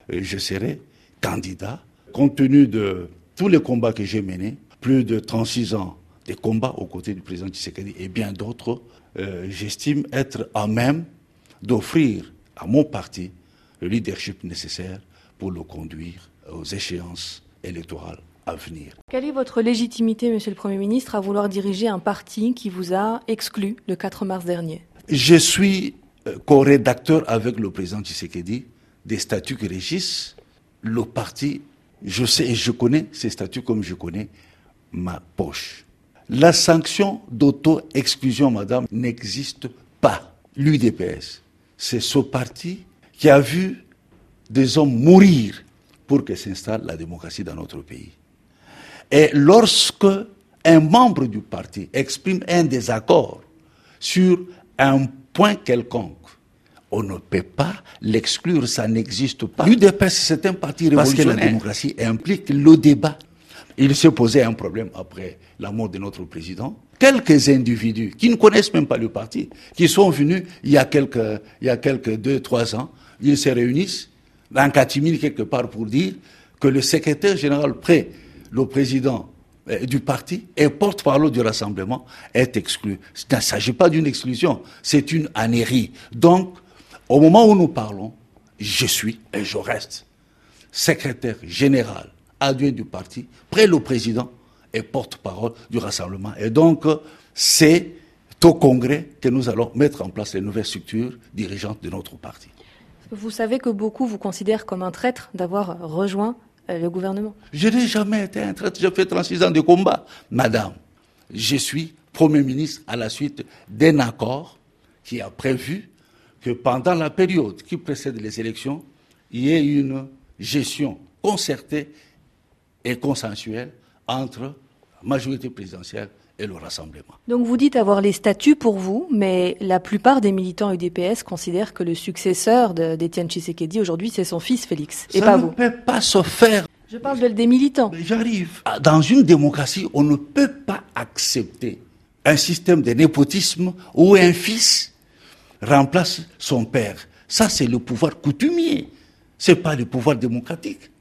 je serai candidat. Compte tenu de tous les combats que j'ai menés, plus de 36 ans de combats aux côtés du président Tshisekedi et bien d'autres, j'estime être à même d'offrir à mon parti le leadership nécessaire pour le conduire aux échéances électorales à venir. Quelle est votre légitimité, Monsieur le Premier ministre, à vouloir diriger un parti qui vous a exclu le 4 mars dernier? Je suis co-rédacteur avec le président Tshisekedi des statuts qui régissent le parti. Je sais et je connais ces statuts comme je connais ma poche. La sanction d'auto-exclusion, madame, n'existe pas. L'UDPS, c'est ce parti qui a vu des hommes mourir pour que s'installe la démocratie dans notre pays. Et lorsque un membre du parti exprime un désaccord sur un point quelconque, on ne peut pas l'exclure, ça n'existe pas. L'UDPS, c'est un parti révolutionnaire. Parce que la démocratie implique le débat. Il s'est posé un problème après la mort de notre président. Quelques individus qui ne connaissent même pas le parti, qui sont venus il y a quelques 2-3 ans, ils se réunissent dans catimini quelque part pour dire que le secrétaire général près le président du parti et porte-parole du rassemblement est exclu. Il ne s'agit pas d'une exclusion, c'est une ânerie. Donc, au moment où nous parlons, je suis et je reste secrétaire général adjoint du parti, près le président et porte-parole du rassemblement. Et donc, c'est au Congrès que nous allons mettre en place les nouvelles structures dirigeantes de notre parti. Vous savez que beaucoup vous considèrent comme un traître d'avoir rejoint le gouvernement. Je n'ai jamais été un traître, j'ai fait 36 ans de combat. Madame, je suis Premier ministre à la suite d'un accord qui a prévu que pendant la période qui précède les élections, il y ait une gestion concertée et consensuelle entre la majorité présidentielle et le rassemblement. Donc vous dites avoir les statuts pour vous, mais la plupart des militants UDPS considèrent que le successeur d'Étienne Tshisekedi aujourd'hui, c'est son fils Félix, et pas vous. Ça ne peut pas se faire. Je parle des militants. J'arrive. Dans une démocratie, on ne peut pas accepter un système de népotisme où un fils remplace son père. Ça, c'est le pouvoir coutumier. Ce n'est pas le pouvoir démocratique.